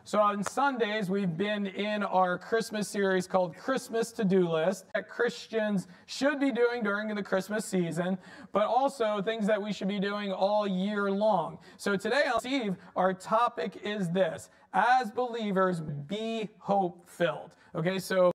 So on Sundays, we've been in our Christmas series called Christmas To-Do List that Christians should be doing during the Christmas season, but also things that we should be doing all year long. So today on Eve, our topic is this: as believers, be hope-filled. Okay, so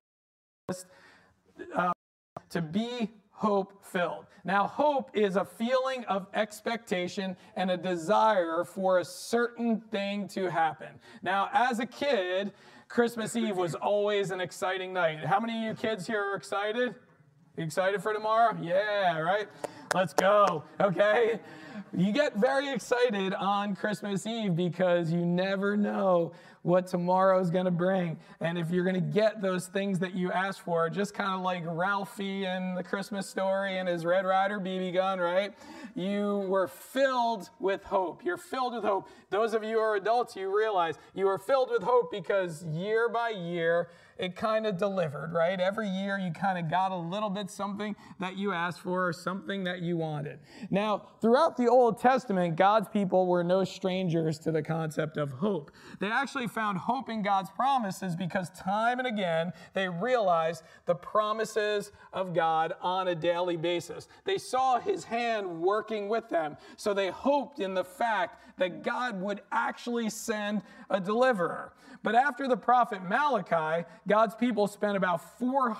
to be hope-filled. Now, hope is a feeling of expectation and a desire for a certain thing to happen. Now, as a kid, Christmas Eve was always an exciting night. How many of you kids here are excited? You excited for tomorrow? Yeah, right? Let's go, okay? You get very excited on Christmas Eve because you never know what tomorrow's going to bring. And if you're going to get those things that you asked for, just kind of like Ralphie in the Christmas Story and his Red Ryder BB gun, right? You were filled with hope. You're filled with hope. Those of you who are adults, you realize you are filled with hope because year by year, it kind of delivered, right? Every year you kind of got a little bit something that you asked for or something that you wanted. Now, throughout the Old Testament, God's people were no strangers to the concept of hope. They actually found hope in God's promises because time and again, they realized the promises of God on a daily basis. They saw his hand working with them, so they hoped in the fact that God would actually send a deliverer. But after the prophet Malachi, God's people spent about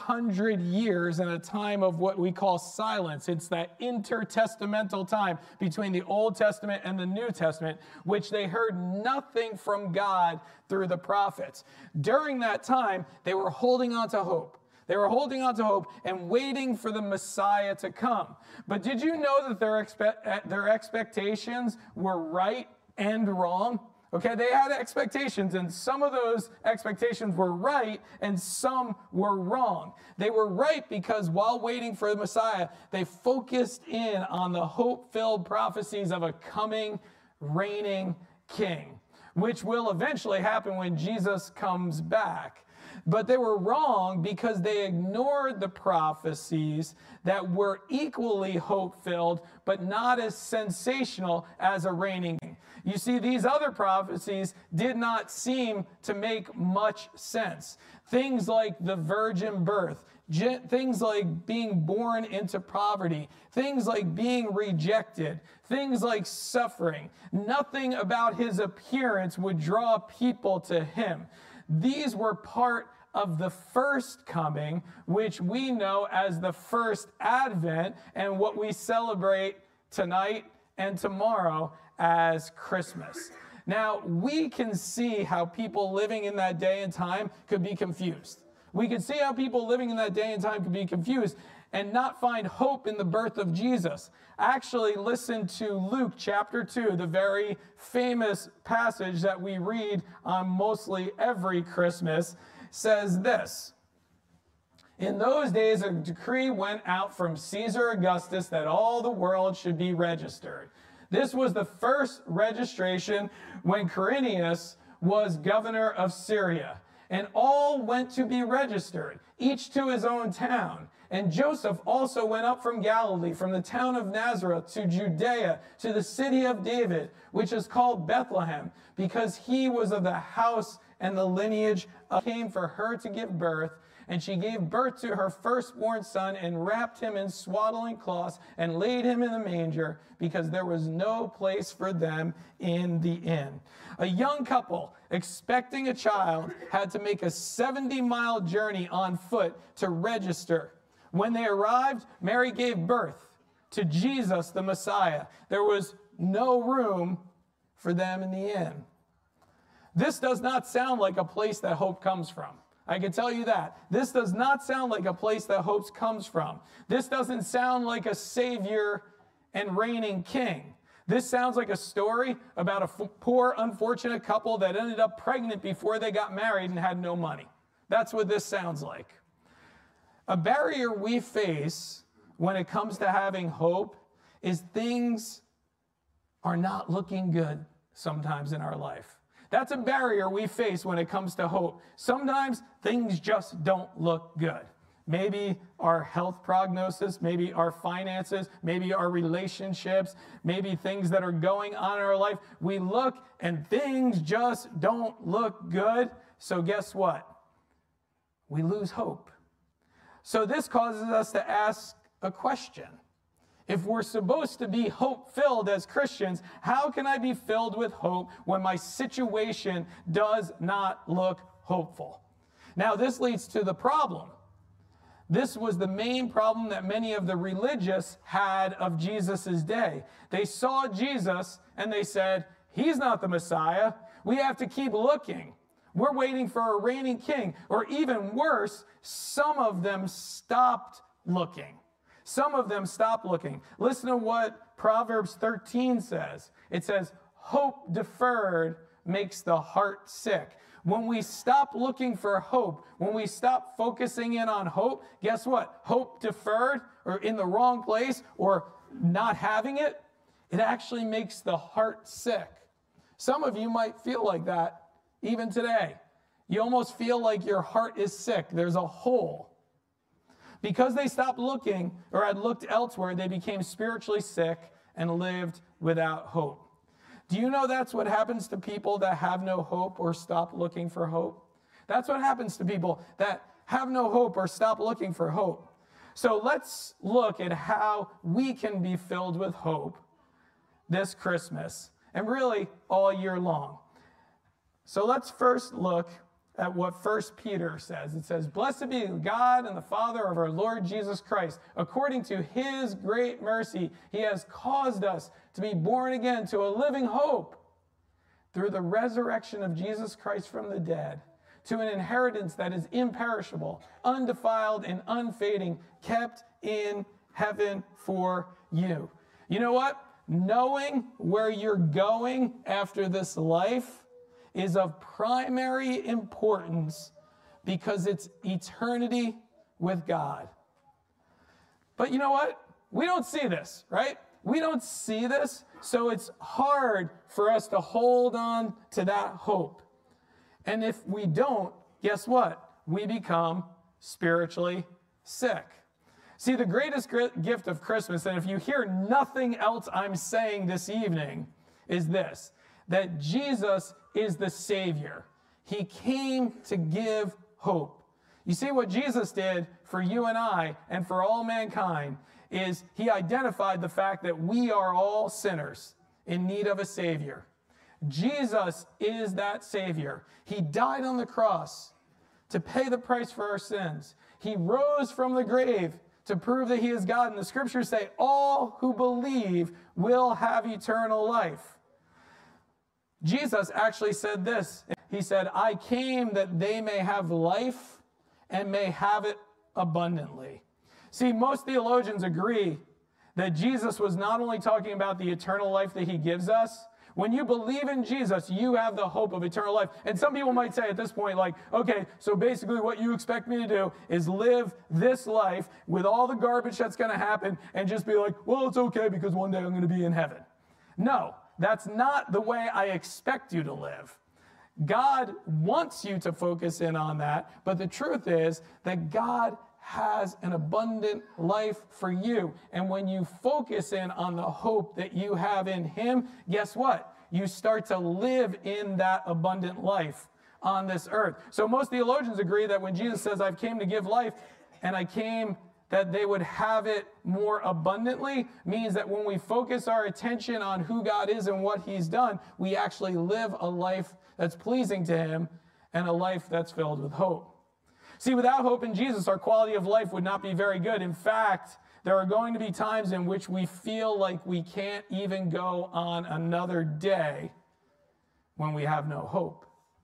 400 years in a time of what we call silence. It's that intertestamental time between the Old Testament and the New Testament, which they heard nothing from God through the prophets. During that time, they were holding on to hope. They were holding on to hope and waiting for the Messiah to come. But did you know that their expectations were right and wrong? Okay, they had expectations, and some of those expectations were right, and some were wrong. They were right because while waiting for the Messiah, they focused in on the hope-filled prophecies of a coming, reigning king, which will eventually happen when Jesus comes back. But they were wrong because they ignored the prophecies that were equally hope-filled, but not as sensational as a reigning king. You see, these other prophecies did not seem to make much sense. Things like the virgin birth, things like being born into poverty, things like being rejected, things like suffering. Nothing about his appearance would draw people to him. These were part of the first coming, which we know as the first Advent, and what we celebrate tonight and tomorrow as Christmas. Now, we can see how people living in that day and time could be confused. We can see how people living in that day and time could be confused and not find hope in the birth of Jesus. Actually, listen to Luke chapter 2, the very famous passage that we read on mostly every Christmas, says this: "In those days, a decree went out from Caesar Augustus that all the world should be registered. This was the first registration when Quirinius was governor of Syria. And all went to be registered, each to his own town. And Joseph also went up from Galilee, from the town of Nazareth to Judea, to the city of David, which is called Bethlehem, because he was of the house and the lineage of came for her to give birth. And she gave birth to her firstborn son and wrapped him in swaddling cloths and laid him in the manger because there was no place for them in the inn." A young couple expecting a child had to make a 70-mile journey on foot to register. When they arrived, Mary gave birth to Jesus, the Messiah. There was no room for them in the inn. This does not sound like a place that hope comes from. I can tell you that. This does not sound like a place that hope comes from. This doesn't sound like a savior and reigning king. This sounds like a story about a poor, unfortunate couple that ended up pregnant before they got married and had no money. That's what this sounds like. A barrier we face when it comes to having hope is things are not looking good sometimes in our life. That's a barrier we face when it comes to hope. Sometimes things just don't look good. maybe our health prognosis, maybe our finances, maybe our relationships, maybe things that are going on in our life. We look and things just don't look good. So guess what? We lose hope. So this causes us to ask a question. If we're supposed to be hope-filled as Christians, how can I be filled with hope when my situation does not look hopeful? Now, this leads to the problem. This was the main problem that many of the religious had of Jesus' day. They saw Jesus and they said, he's not the Messiah. We have to keep looking. We're waiting for a reigning king. Or even worse, some of them stopped looking. Some of them stopped looking. Listen to what Proverbs 13 says. It says, hope deferred makes the heart sick. When we stop looking for hope, when we stop focusing in on hope, guess what? Hope deferred or in the wrong place or not having it, it actually makes the heart sick. Some of you might feel like that even today. You almost feel like your heart is sick. There's a hole. Because they stopped looking or had looked elsewhere, they became spiritually sick and lived without hope. Do you know that's what happens to people that have no hope or stop looking for hope? That's what happens to people that have no hope or stop looking for hope. So let's look at how we can be filled with hope this Christmas and really all year long. So let's first look at what 1 Peter says. It says, blessed be God and the Father of our Lord Jesus Christ. According to his great mercy, he has caused us to be born again to a living hope through the resurrection of Jesus Christ from the dead, to an inheritance that is imperishable, undefiled, and unfading, kept in heaven for you. You know what? Knowing where you're going after this life is of primary importance because it's eternity with God. But you know what? We don't see this, right? We don't see this, so it's hard for us to hold on to that hope. And if we don't, guess what? We become spiritually sick. See, the greatest gift of Christmas, and if you hear nothing else I'm saying this evening, is this, that Jesus is the Savior. He came to give hope. You see, what Jesus did for you and I and for all mankind is he identified the fact that we are all sinners in need of a Savior. Jesus is that Savior. He died on the cross to pay the price for our sins. He rose from the grave to prove that he is God. And the scriptures say all who believe will have eternal life. Jesus actually said this. He said, I came that they may have life and may have it abundantly. See, most theologians agree that Jesus was not only talking about the eternal life that he gives us. When you believe in Jesus, you have the hope of eternal life. And some people might say at this point, like, okay, so basically what you expect me to do is live this life with all the garbage that's going to happen and just be like, well, it's okay because one day I'm going to be in heaven. No. That's not the way I expect you to live. God wants you to focus in on that, but the truth is that God has an abundant life for you. And when you focus in on the hope that you have in him, guess what? You start to live in that abundant life on this earth. So most theologians agree that when Jesus says, I came to give life, and I came that they would have it more abundantly, means that when we focus our attention on who God is and what he's done, we actually live a life that's pleasing to him and a life that's filled with hope. See, without hope in Jesus, our quality of life would not be very good. In fact, there are going to be times in which we feel like we can't even go on another day when we have no hope.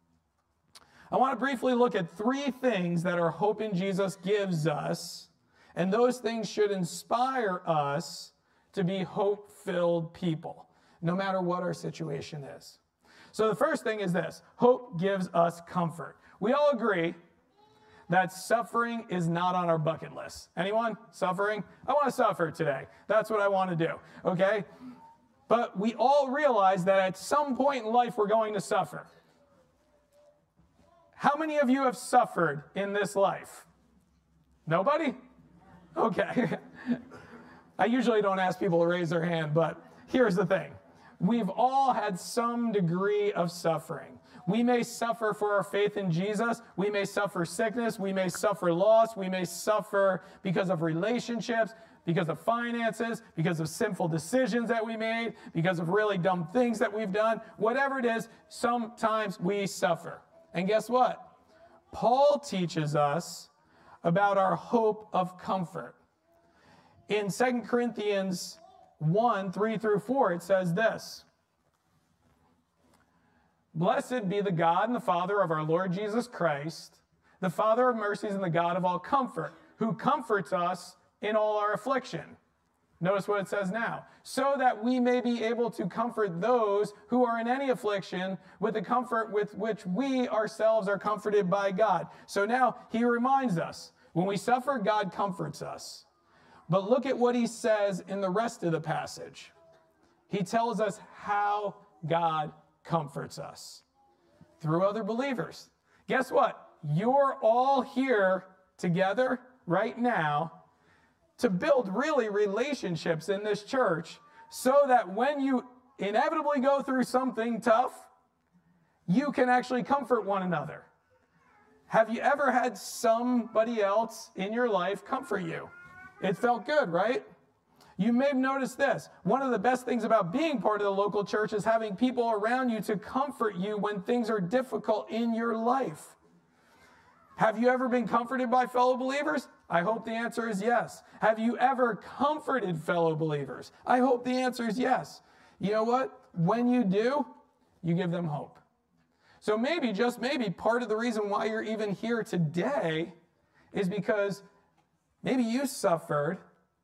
I want to briefly look at 3 things that our hope in Jesus gives us. And those things should inspire us to be hope-filled people, no matter what our situation is. So the first thing is this. Hope gives us comfort. We all agree that suffering is not on our bucket list. Anyone? Suffering? I want to suffer today. That's what I want to do, okay? But we all realize that at some point in life we're going to suffer. How many of you have suffered in this life? Nobody? Okay. I usually don't ask people to raise their hand, but here's the thing. We've all had some degree of suffering. We may suffer for our faith in Jesus. We may suffer sickness. We may suffer loss. We may suffer because of relationships, because of finances, because of sinful decisions that we made, because of really dumb things that we've done. Whatever it is, sometimes we suffer. And guess what? Paul teaches us about our hope of comfort. In 2 Corinthians 1, 3 through 4, it says this. Blessed be the God and the Father of our Lord Jesus Christ, the Father of mercies and the God of all comfort, who comforts us in all our affliction. Notice what it says now. So that we may be able to comfort those who are in any affliction with the comfort with which we ourselves are comforted by God. So now he reminds us, when we suffer, God comforts us. But look at what he says in the rest of the passage. He tells us how God comforts us through other believers. Guess what? You're all here together right now to build really relationships in this church so that when you inevitably go through something tough, you can actually comfort one another. Have you ever had somebody else in your life comfort you? It felt good, right? You may have noticed this. One of the best things about being part of the local church is having people around you to comfort you when things are difficult in your life. Have you ever been comforted by fellow believers? I hope the answer is yes. Have you ever comforted fellow believers? I hope the answer is yes. You know what? When you do, you give them hope. So maybe, just maybe, part of the reason why you're even here today is because maybe you suffered,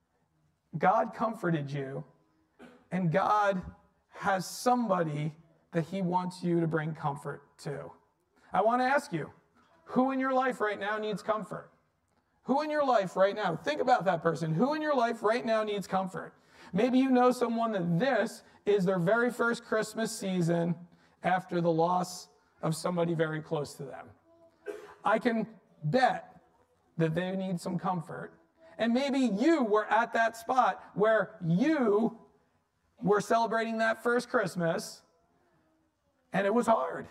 God comforted you, and God has somebody that he wants you to bring comfort to. I want to ask you, who in your life right now needs comfort? Who in your life right now, think about that person. Who in your life right now needs comfort? Maybe you know someone that this is their very first Christmas season after the loss of somebody very close to them. I can bet that they need some comfort. And maybe you were at that spot where you were celebrating that first Christmas and it was hard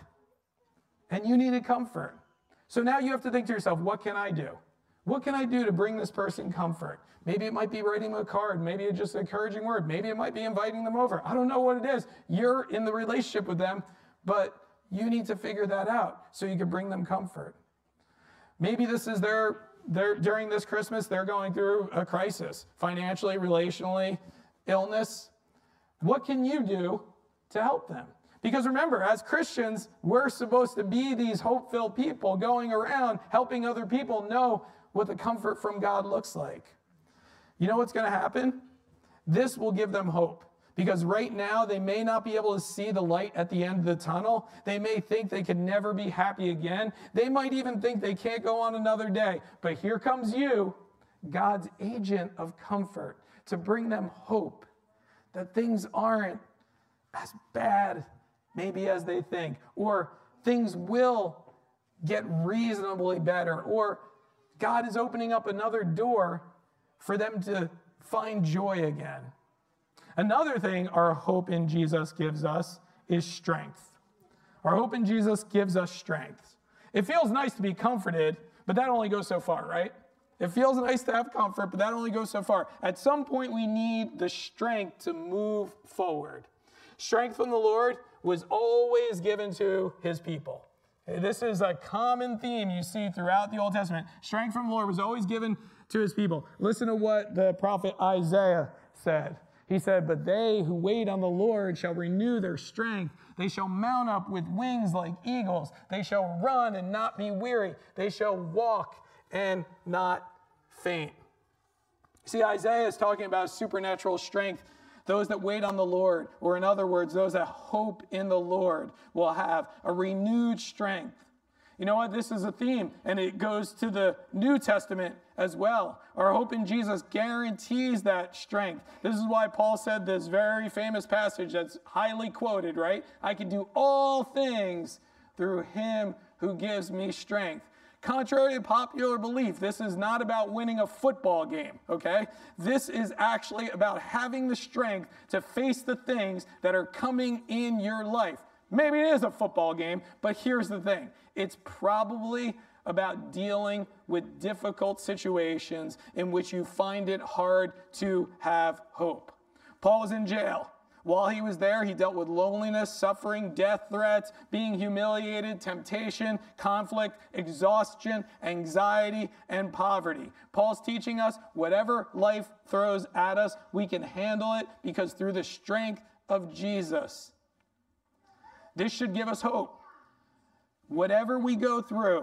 and you needed comfort. So now you have to think to yourself, what can I do? What can I do to bring this person comfort? Maybe it might be writing them a card. Maybe it's just an encouraging word. Maybe it might be inviting them over. I don't know what it is. You're in the relationship with them, but you need to figure that out so you can bring them comfort. Maybe this is during this Christmas, they're going through a crisis, financially, relationally, illness. What can you do to help them? Because remember, as Christians, we're supposed to be these hope-filled people going around helping other people know what the comfort from God looks like. You know what's going to happen? This will give them hope. Because right now, they may not be able to see the light at the end of the tunnel. They may think they can never be happy again. They might even think they can't go on another day. But here comes you, God's agent of comfort, to bring them hope that things aren't as bad maybe as they think, or things will get reasonably better, or God is opening up another door for them to find joy again. Another thing our hope in Jesus gives us is strength. Our hope in Jesus gives us strength. It feels nice to be comforted, but that only goes so far, right? It feels nice to have comfort, but that only goes so far. At some point, we need the strength to move forward. Strength from the Lord was always given to his people. This is a common theme you see throughout the Old Testament. Strength from the Lord was always given to his people. Listen to what the prophet Isaiah said. He said, "But they who wait on the Lord shall renew their strength. They shall mount up with wings like eagles. They shall run and not be weary. They shall walk and not faint." See, Isaiah is talking about supernatural strength. Those that wait on the Lord, or in other words, those that hope in the Lord, will have a renewed strength. You know what? This is a theme, and it goes to the New Testament as well. Our hope in Jesus guarantees that strength. This is why Paul said this very famous passage that's highly quoted, right? I can do all things through him who gives me strength. Contrary to popular belief, this is not about winning a football game, okay? This is actually about having the strength to face the things that are coming in your life. Maybe it is a football game, but here's the thing. It's probably about dealing with difficult situations in which you find it hard to have hope. Paul was in jail. While he was there, he dealt with loneliness, suffering, death threats, being humiliated, temptation, conflict, exhaustion, anxiety, and poverty. Paul's teaching us whatever life throws at us, we can handle it because through the strength of Jesus. This should give us hope. Whatever we go through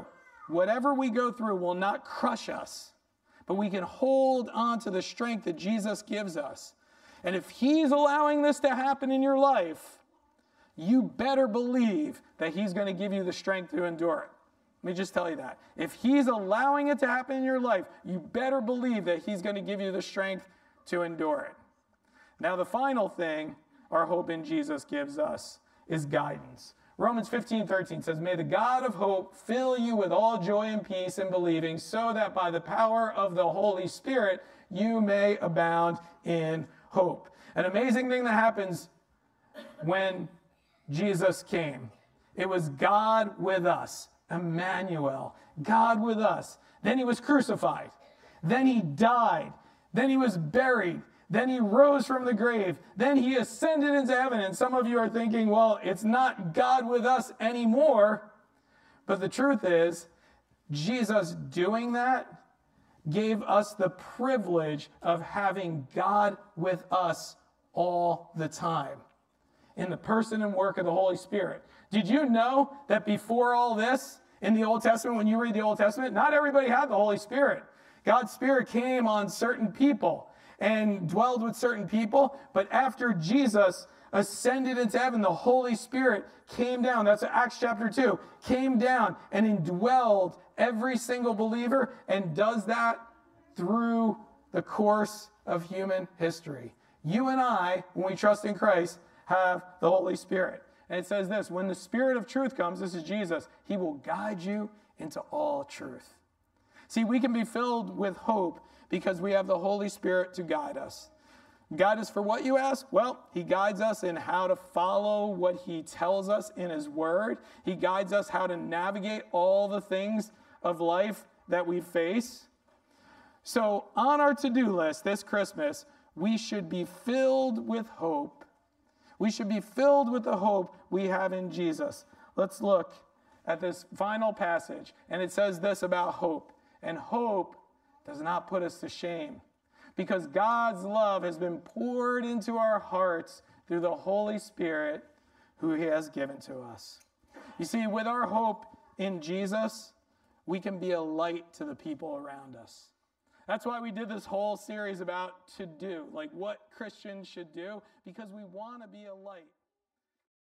will not crush us, but we can hold on to the strength that Jesus gives us. And if he's allowing this to happen in your life, you better believe that he's going to give you the strength to endure it. Let me just tell you that. If he's allowing it to happen in your life, you better believe that he's going to give you the strength to endure it. Now, the final thing our hope in Jesus gives us is guidance. Romans 15:13 says, "May the God of hope fill you with all joy and peace in believing, so that by the power of the Holy Spirit you may abound in hope." An amazing thing that happens when Jesus came. It was God with us, Emmanuel, God with us. Then he was crucified. Then he died. Then he was buried. Then he rose from the grave. Then he ascended into heaven. And some of you are thinking, well, it's not God with us anymore. But the truth is, Jesus doing that gave us the privilege of having God with us all the time in the person and work of the Holy Spirit. Did you know that before all this, in the Old Testament, when you read the Old Testament, not everybody had the Holy Spirit. God's Spirit came on certain people and dwelled with certain people, but after Jesus ascended into heaven, the Holy Spirit came down. That's Acts chapter 2. Came down and indwelled every single believer, and does that through the course of human history. You and I, when we trust in Christ, have the Holy Spirit. And it says this, when the Spirit of truth comes, this is Jesus, he will guide you into all truth. See, we can be filled with hope because we have the Holy Spirit to guide us. Guide us for what, you ask? Well, he guides us in how to follow what he tells us in his word. He guides us how to navigate all the things of life that we face. So on our to-do list this Christmas, we should be filled with hope. We should be filled with the hope we have in Jesus. Let's look at this final passage. And it says this about hope. And hope does not put us to shame, because God's love has been poured into our hearts through the Holy Spirit who he has given to us. You see, with our hope in Jesus, we can be a light to the people around us. That's why we did this whole series about to do, like what Christians should do, because we want to be a light.